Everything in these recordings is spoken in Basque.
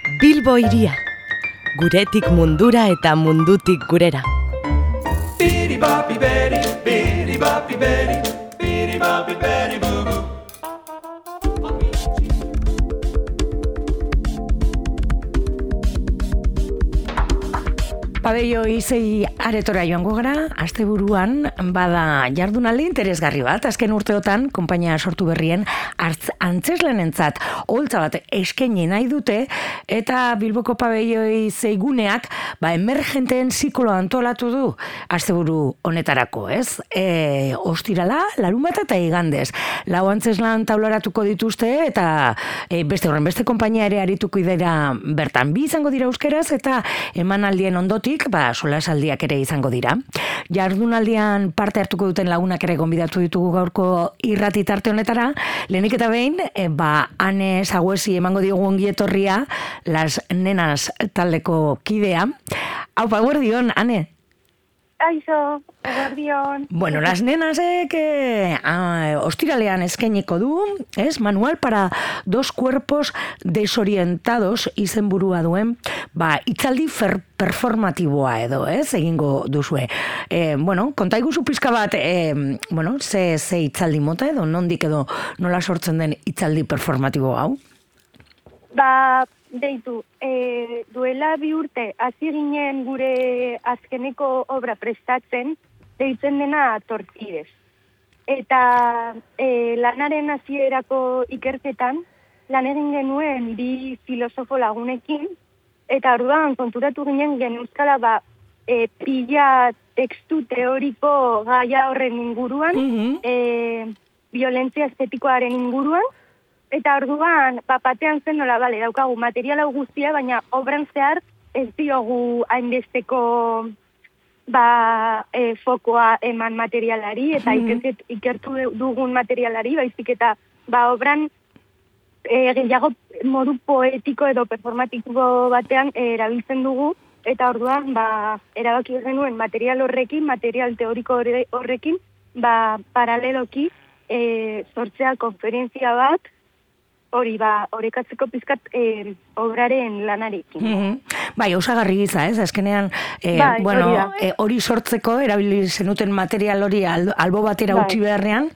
Bilbo hiria, guretik mundura eta mundutik gurera. Pabeio izei aretora joango gara, asteburuan bada jardunaldi interesgarri bat, azken urteotan konpainia sortu berrien antzeslenentzat holtza bat eskaini nahi dute, eta Bilboko Pabeio izei guneak emergenteen ziklo antolatu du asteburu honetarako, ez? Ostirala, larunbat eta igandez. Lau antzeslan taularatuko dituzte, eta beste konpainia ere arituko dira bertan. Bi izango dira euskeraz, eta emanaldien ondotik solasaldiak ere izango dira. Jardunaldian parte hartuko duten lagunak ere gonbidatu ditugu gaurko irrati tarte honetara. Lehenik eta behin, Ane Zaguesi emango diogu ongietorria, Las Nenas taldeko kidea. Aupa, guardion, Ane. Aizo, guardion. Bueno, Las Nenasek ostiralean eskainiko du, es manual para dos cuerpos desorientados izenburua duen, hitzaldi performatiboa edo, egingo duzue. Konta iguzu pizka bat, ze hitzaldi mota edo, nondik edo nola sortzen den hitzaldi performatibo hau? Deitu, duela 2 urte hasi ginen gure azkeneko obra prestatzen, deitzen dena Tortidez. Eta lanaren hasierako ikerketan, lan egin genuen 2 filosofo lagunekin, eta orduan konturatu ginen genuzkala pila tekstu teoriko gaia horren inguruan, violentzia estetikoaren inguruan, eta orduan, batean zen nola, daukagu material hau guztia, baina obran zehar ez diogu hainbesteko fokoa eman materialari, eta ikertu dugun materialari, baizik eta obran gehiago modu poetiko edo performatiko batean erabiltzen dugu, eta orduan erabaki genuen material horrekin, material teoriko horrekin, paraleloki sortzea konferentzia bat, orekatzeko pizkat obraren lanarekin. Osagarri giza, ez? Azkenean, hori sortzeko, erabili zenuten material hori albo batera utzi beharrean,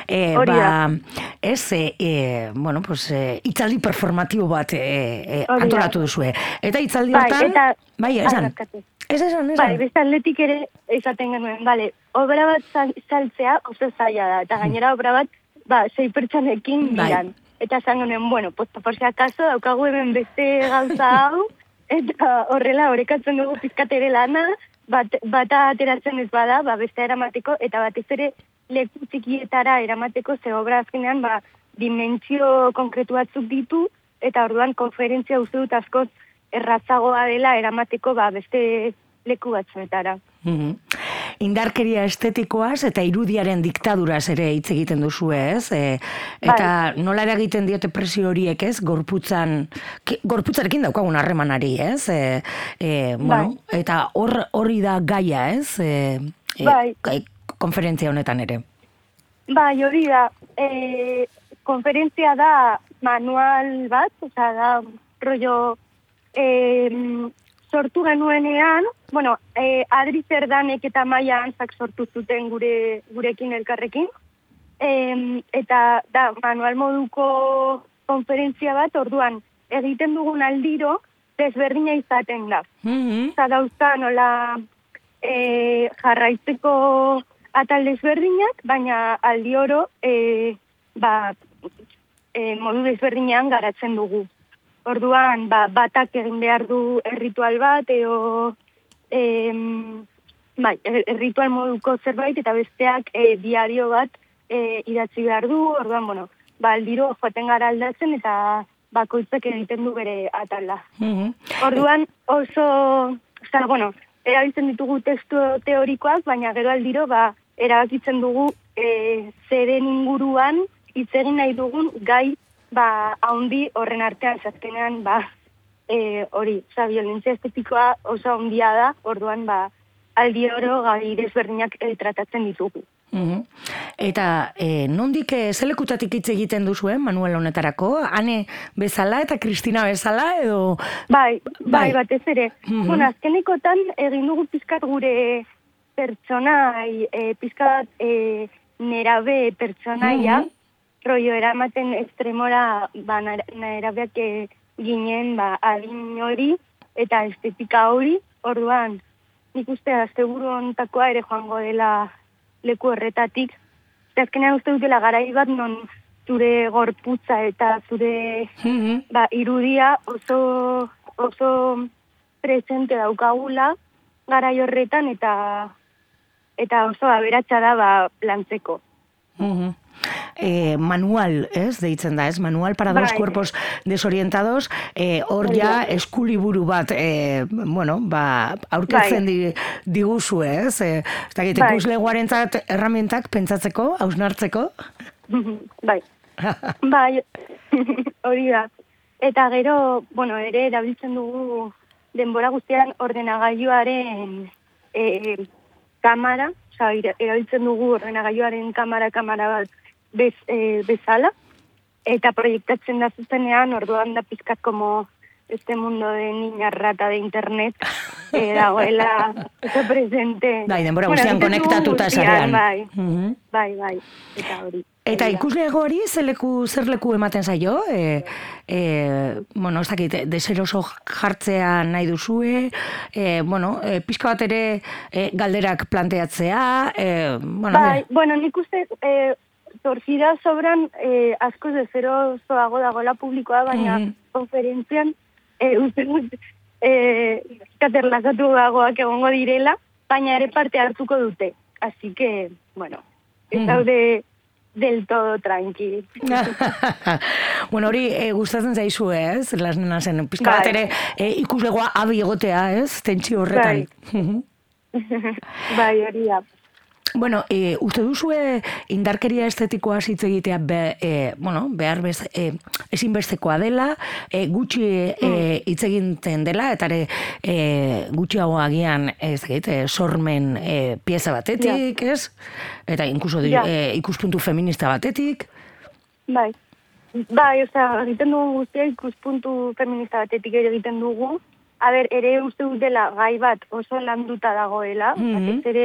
hitzaldi performatibo bat antolatu duzue. Eta hitzaldi hortan, esan. Beste atletik ere esaten genuen, obra bat saltzea oso zaila da, eta gainera obra bat 6 pertsonekin diran. Eta esan genuen, por si acaso, daukagu hemen beste gauza hau, eta horrela orekatzen dugu pizkatere lana, bata ateratzen ez bada, beste eramateko, eta batez ere leku txikietara eramateko, ze obra azkenean, dimentsio konkretu batzuk ditu, eta orduan konferentzia uste dut askoz errazagoa dela eramateko beste leku batzuetara. Indarkeria estetikoaz eta irudiaren diktaduraz ere hitz egiten duzu, ez? Eta nola eragiten diote presio horiek, ez? Gorputzarekin daukagun harremanari, ez? Eta horri da gaia, ez? Konferentzia honetan ere. Hori da. Konferentzia da manual bat, da rollo sortu genuenean, Adri Zerdanek eta Maia Antzak sortu zuten gurekin elkarrekin, eta da manual moduko konferentzia bat, orduan egiten dugun aldiro desberdina izaten da. Dauzka nola jarraitzeko atal desberdinak, baina aldi oro modu desberdinean garatzen dugu. Orduan, batak egin behar du erritual bat, erritual moduko zerbait, eta besteak diario bat idatzi behar du. Orduan, aldiro joaten gara aldatzen, eta bakoitzak egiten du bere atala. Orduan, erabiltzen ditugu testu teorikoak, baina gero aldiro, erabakitzen dugu zeren inguruan hitz egin nahi dugun gai haundi horren artean, azkenean, violentzia estetikoa oso handia da, orduan, aldi oro gai desberdinak tratatzen ditugu. Eta nondik zelekutatik hitz egiten duzuen Manuel honetarako? Ane bezala eta Kristina bezala edo... Bai, batez ere. Bueno, azkenekotan egin dugu pizkat gure pertsonai, pizkat nerabe pertsonaia, rollo eramaten estremora nerabeak ginen adin hori eta estetika hori, orduan nik uste asteburu honetakoa ere joango dela leku horretatik. Eta azkenean uste dutela garai bat non zure gorputza eta zure irudia oso presente daukagula garai horretan eta oso aberatsa da lantzeko. Manual, deitzen da, Manual para dos cuerpos desorientados, hor ja eskuliburu bat, aurketzen diguzu, ez? Ez dakit, ikusleguarentzat erramientak pentsatzeko, hausnartzeko? Bai, hori da. Eta gero, ere erabiltzen dugu denbora guztian ordenagailuaren kamera, erabiltzen dugu ordenagailuaren kamera bat bezala, eta proiektatzen da zuzenean, orduan da pizkat como este mundo de niña rata de internet, dagoela oso presente. Bai, denbora guztian konektatuta zarean. Bai, eta hori. Eta ikuslegoari zer leku ematen zaio? Ez dakit, deseroso jartzea nahi duzue, pixka bat ere galderak planteatzea, Bai, nik uste torcida sobran askoz deserosoago dagoela publikoa, baina konferentzian uste dut katerlazatu dagoak egongo direla, baina ere parte hartuko dute. Así que, ez daude del todo tranqui. Hori gustatzen zaizu, ez? Las nenasen pizka bat ere ikuslegoa abi egotea, ez? Tentsio horretan. Bai, hori da. Uste duzue indarkeria estetikoa hitz egitea ezinbestekoa dela, gutxi hitz egiten dela, eta gutxiago agian sormen pieza batetik, ez? Eta inkluso ikuspuntu feminista batetik. Bai, egiten dugu guztia ikuspuntu feminista batetik egiten dugu. Ere uste dut dela gai bat oso landuta dagoela, batez ere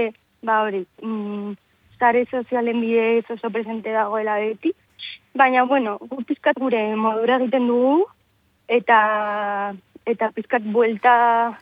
sare sozialen bidez oso presente dagoela beti. Baina, gu pizkat gure modura egiten dugu, eta pizkat buelta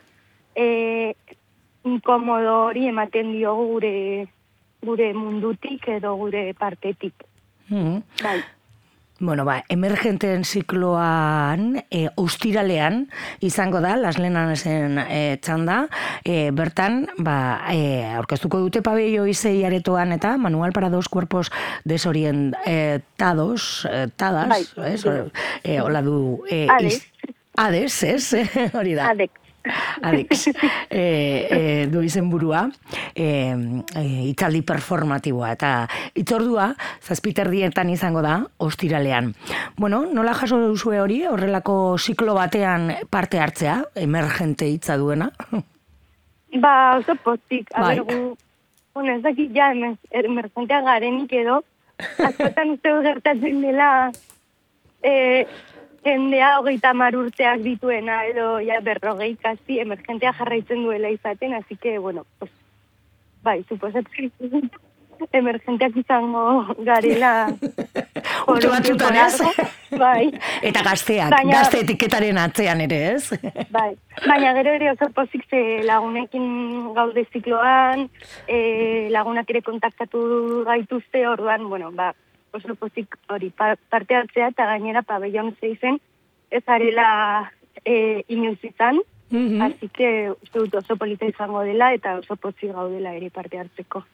inkomodo hori ematen diogu gure mundutik edo gure partetik. Bai. Emergenten zikloan, ostiralean, izango da, Las Lenanasen txanda, bertan, aurkeztuko dute pabello izei aretoan eta Manual para dos cuerpos desorientados, tadas, hola du... Hades, ez? Hori da. Adex. Du izen burua, itzaldi performatiboa, eta itzordua, 7:30 izango da, ostiralean. Nola jaso duzue hori, horrelako ziklo batean parte hartzea, emergente hitza duena? Oso pozik, ez dakit ja, emergentea garenik edo, askotan uste gertatzen dela, jendea 30 urteak dituena edo 40 kasi emergentea jarraitzen duela izaten, así que, suposatzen emergenteak izango garela urte batzutan, ez? Bai. Eta gazte etiketaren atzean ere, ez? Bai, baina gero ere oso pozik ze lagunekin gaude zikloan, lagunak ere kontaktatu gaituzte, orduan, oso pozik hori parte hartzea, eta gainera pabellon 6-en ez arela inoiz izan, así que uste dut oso polita izango dela, eta oso pozik gaudela ere parte hartzeko.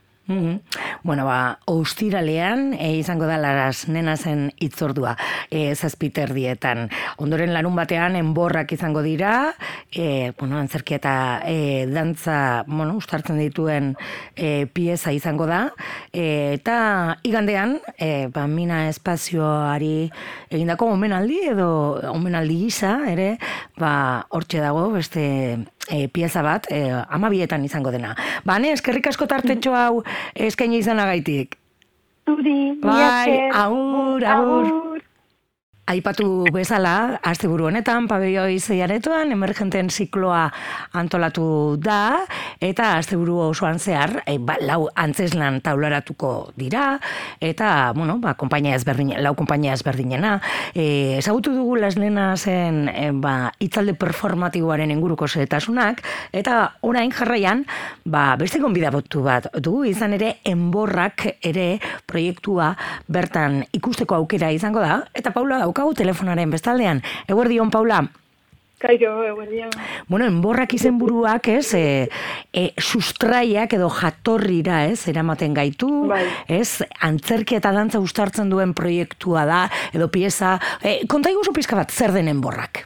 Ostiralean izango da Las Nenasen hitzordua 7:30. Ondoren larun batean enborrak izango dira, antzerkia eta dantza, uztartzen dituen pieza izango da, eta igandean, Mina espazioari egindako omenaldi edo omenaldi gisa ere, hortxe dago beste pieza bat, 12etan izango dena. Bane, eskerrik asko tartetxo hau eskaini izanagaitik. Zuri, Bai, agur. Aipatu bezala, asteburu honetan, pabelloi zeiaretoan, emergenten zikloa antolatu da, eta asteburu osoan zehar, lau antzeslan taularatuko dira, eta, lau konpainia ezberdinena. Ezagutu dugu Laslena zen, hitzalde performatiboaren inguruko zetasunak, eta orain jarraian, beste gonbidabotu bat du, izan ere, enborrak ere proiektua bertan ikusteko aukera izango da, eta Paula daukagu telefonaren bestaldean. Eguerdion, Paula. Kairo, eguerdion. Enborrak izenburuak, sustraiak edo jatorrira, eramaten gaitu, antzerki eta dantza uztartzen duen proiektua da, edo pieza. Konta iguzu pizka bat, zer den enborrak?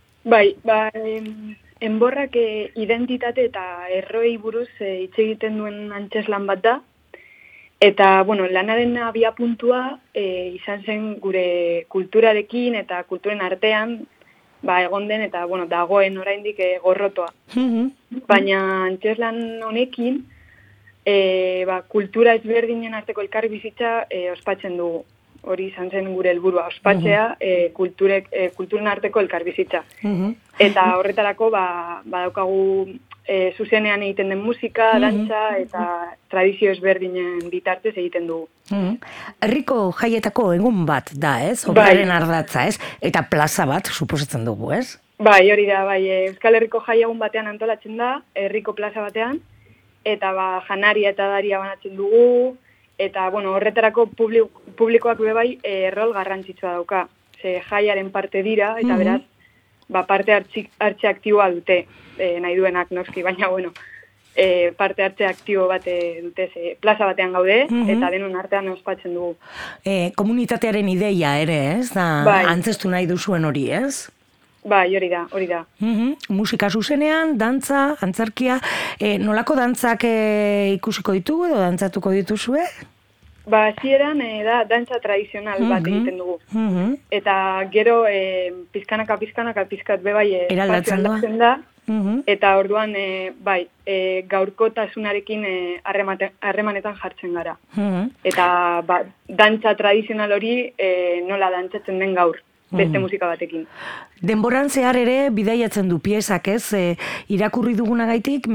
Enborrak identitate eta erroei buruz hitz egiten duen antzeslan bat da. Eta, lanaren abiapuntua izan zen gure kulturarekin eta kulturen artean egon den eta, dagoen oraindik gorrotoa. Baina antzeslan honekin kultura ezberdinen arteko elkarbizitza ospatzen dugu. Hori izan zen gure helburua, ospatzea kulturen arteko elkarbizitza. Eta horretarako daukagu zuzenean egiten den musika, dantza eta tradizio ezberdinen bitartez egiten dugu. Herriko jaietako egun bat da, obraren ardatza, eta plaza bat suposatzen dugu, ez? Hori da, Euskal Herriko jai egun batean antolatzen da, herriko plaza batean, eta janaria eta daria banatzen dugu, eta horretarako publikoak rol garrantzitsua dauka. Ze jaiaren parte dira, eta beraz, parte hartze aktiboa dute, nahi duenak noski, baina parte hartze aktibo bat dute, plaza batean gaude, eta denon artean ospatzen dugu. Komunitatearen ideia ere, ez? Antzestu nahi duzuen hori, ez? Hori da. Musika zuzenean, dantza, antzerkia, nolako dantzak ikusiko ditugu edo dantzatuko dituzue? Hasieran da dantza tradizional bat egiten dugu. Eta gero pizkanaka pizkat eraldatzen da. Eta orduan gaurkotasunarekin harremanetan jartzen gara. Eta dantza tradizional hori nola dantzatzen den gaur. Beste musika batekin. Denboran zehar ere bidaiatzen du piezak, ez? Irakurri dugunagaitik,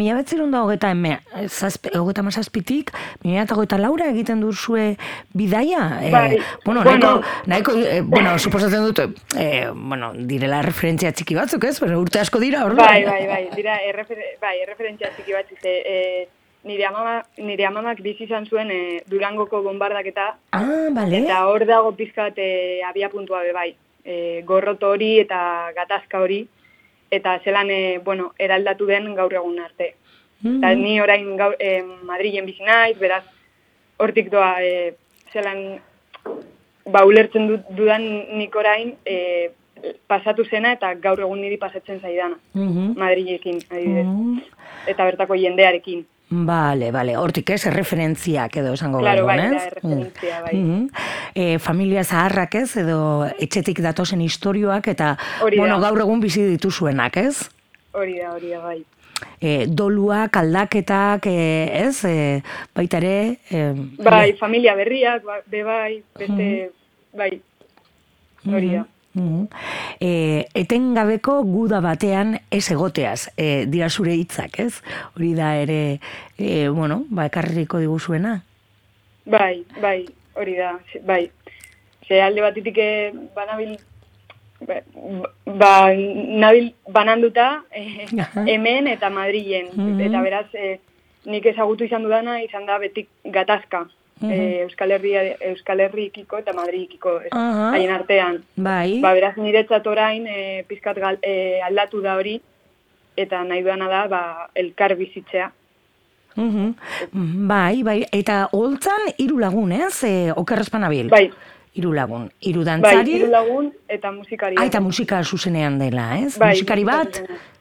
1937-tik, 1924 egiten duzue bidaia? Suposatzen dut, direla referentzia txiki batzuk, ez? Urte asko dira, hor? Dira referentzia txiki batzuk. Nire amamak bizi izan zuen Durangoko bombardaketa. Eta hor dago pizkat abiapuntua bai. Gorroto hori eta gatazka hori, eta zelan eraldatu den gaur egun arte. Eta ni orain Madrilen bizi naiz, beraz, hortik doa zelan ulertzen dudan nik orain pasatu zena eta gaur egun niri pasatzen zaidana. Madrilekin, adibidez. Eta bertako jendearekin. Bale, hortik ez, referentziak edo esango gero, referentzia, familia zaharrak ez, edo etxetik datozen istorioak, eta gaur egun bizi dituzuenak, ez? Hori da, bai. Doluak, aldaketak, ez? Baita ere... familia berriak, beste, hori da. Etengabeko guda batean ez egoteaz, dira zure hitzak, ez? Hori da ere, ekarriko diguzuena? Bai, hori da, bai. Ze alde batitik nabil bananduta hemen eta Madrilen. Eta beraz, nik ezagutu izan dudana, izan da betik gatazka. Euskal Herrikiko eta Madrikiko haien artean. Beraz, niretzat orain pizkat aldatu da hori, eta nahi duana da elkar bizitzea. Eta holtzan 3 lagun, ez? Okerrezpan abil. 3 lagun. 3 dantzari. 3 lagun eta musikari. Eta musika zuzenean dela, ez? Musikari bat?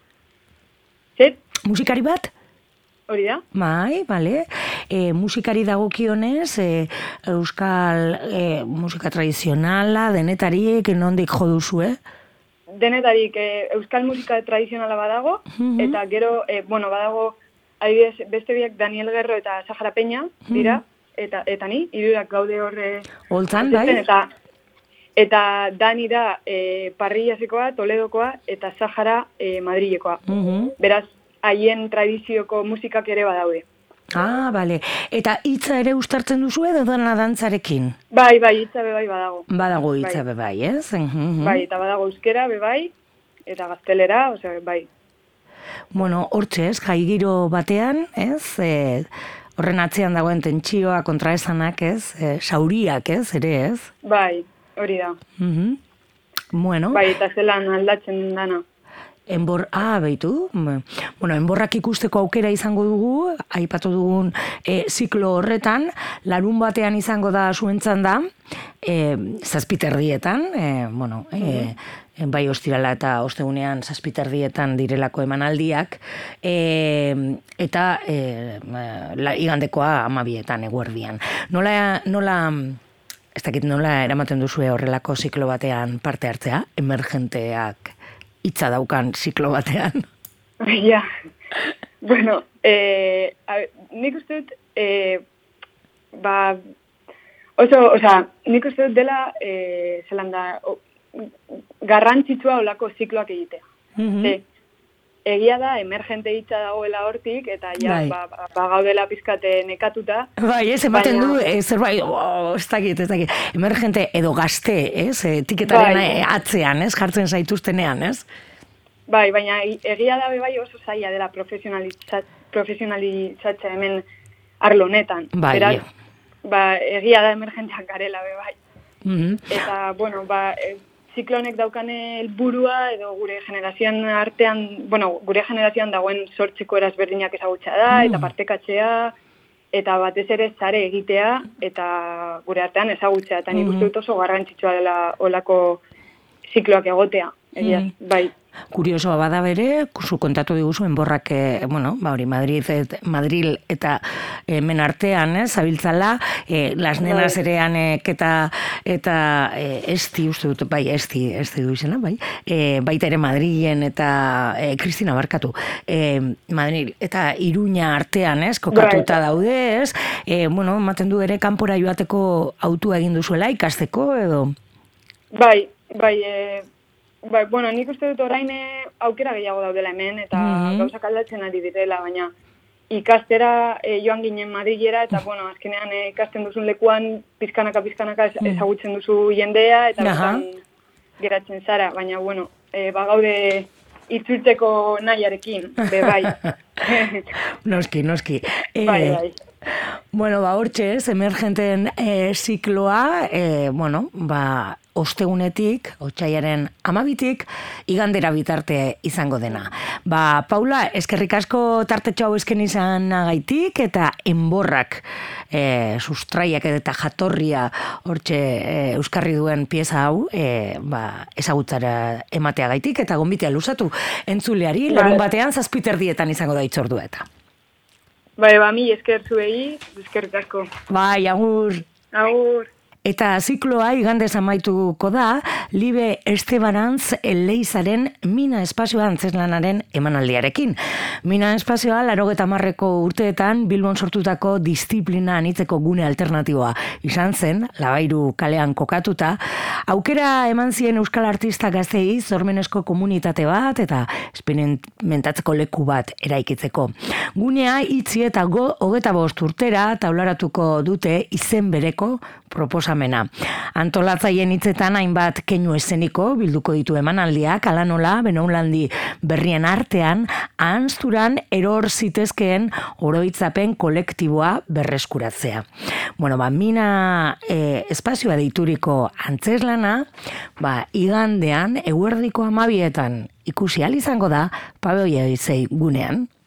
Musikari bat? Hori da? Bale. Musikari dagokionez, euskal musika tradizionala, denetarik, nondik jo duzu, denetarik euskal musika tradizionala badago, eta gero, badago, adibidez, beste biak Daniel Guerro eta Sahara Peña, dira, eta ni, hirurak gaude horre... Holtzan, bai? Eta Dani da Parrillasekoa, Toledokoa, eta Sahara Madrilekoa. Beraz, haien tradizioko musikak ere badaude. Bale. Eta hitza ere uztartzen duzu edo dana dantzarekin? Bai, hitza bai badago. Badago hitza bai, ez? Bai, eta badago euskera bai, eta gaztelera, osea, bai. Bueno, hortxe ez, jaigiro batean, ez? Horren atzean dagoen tentsioa, kontraesanak, ez? Sauriak, ez? Ere, ez? Bai, hori da. Bueno. Bai, eta zelan aldatzen dana. Behitu. Bueno, enborrak ikusteko aukera izango dugu, aipatu dugun ziklo horretan, larun batean izango da zuentzan da, 7:00 bai ostirala eta ostegunean 7:00 direlako emanaldiak, eta igandekoa 12:00 eguerdian. Nola, ez dakit nola eramaten duzue horrelako ziklo batean parte hartzea, emergenteak hitza daukan ziklo batean? Ja, bueno, nik uste dut, nik uste dut dela, zelan da, garrantzitsua olako zikloak egitea. Egia da, emergente hitza dagoela hortik, eta gaudela pizkate nekatuta. Bai, ez, ematen du, zerbait, ez dakit, emergente edo gazte, ez, etiketaren atzean, ez, jartzen zaituztenean, ez? Bai, baina egia da bai oso zaila dela profesionalizatzea hemen arlo honetan. Bai, egia da emergenteak garela bai. Eta, bueno, ziklonek daukane helburua edo gure generazioan artean, gure generazioan dagoen sortzeko erazberdinak ezagutzea da, eta partekatzea, eta batez ere sare egitea, eta gure artean ezagutzea, eta nik uste dut oso garrantzitsua dela olako zikloak egotea. Bai. Kuriosoa bada bere, zu kontatu diguzu enborrak, Madril eta hemen artean, zabiltzala, las nenas ere anek eta esti, uste dut, bai, esti du izena, bai, baita ere Madrilen eta Kristina barkatu, Madril eta Iruña artean, kokatuta daude, ematen du ere kanpora joateko autua egin duzuela ikasteko, edo? Bai, nik uste dut orain aukera gehiago daudela hemen, eta gauzak aldatzen ari direla, baina ikastera joan ginen Madrilera, eta azkenean ikasten duzun lekuan pizkanaka ezagutzen duzu jendea, eta bertan geratzen zara, baina gaude itzultzeko nahiarekin, bai. Noski. Bai. Hortxe ez, emergenten zikloa, ostegunetik, otsailaren 12tik, igandera bitarte izango dena. Paula, eskerrik asko tartetxo hau esken izanagaitik, eta enborrak sustraiak eta jatorria hortxe euskarri duen pieza hau, ezagutzara emateagaitik, eta gonbitea luzatu entzuleari, larun batean 7:00 izango da itzordua eta. Mi esker zuei, eskerrik asko. Bai, agur. Agur. Eta zikloa igandez amaituko da, Libe Estebanantz Leizaren Mina Espazioa antzeslanaren emanaldiarekin. Mina Espazioa 80ko urteetan Bilbon sortutako disiplina anitzeko gune alternatiboa izan zen, Labairu kalean kokatuta, aukera eman zien euskal artista gaztei zormenezko komunitate bat eta esperimentatzeko leku bat eraikitzeko. Gunea itzi eta 25 urtera taularatuko dute izen bereko proposamena. Antolatzaien hitzetan hainbat keinu eszeniko bilduko ditu emanaldiak, hala nola belaunaldi berrien artean ahanzturan eror zitezkeen oroitzapen kolektiboa berreskuratzea. Mina espazioa deituriko antzeslana, igandean eguerdiko 12etan ikusi ahal izango da Pabeoia gunean.